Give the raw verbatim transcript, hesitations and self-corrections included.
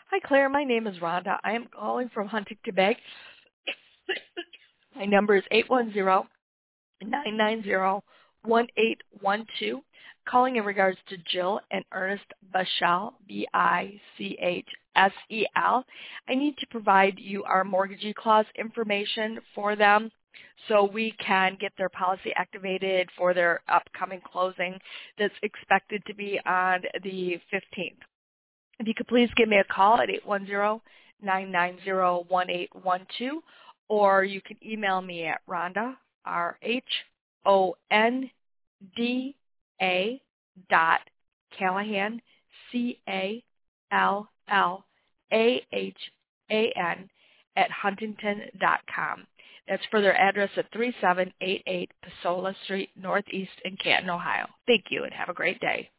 Hi, Claire. My name is Rhonda. I am calling from Huntington Bay. My number is eight one zero, nine nine zero, one eight one two. Calling in regards to Jill and Ernest Bichsel, B I C H S E L. I need to provide you our mortgagee clause information for them so we can get their policy activated for their upcoming closing that's expected to be on the fifteenth. If you could please give me a call at eight one zero, nine nine zero, one eight one two, or you can email me at Rhonda, R H O N D A dot Callahan, C A L L A H A N, at huntington dot com. That's for their address at three seven eight eight Pasola Street, Northeast in Canton, Ohio. Thank you and have a great day.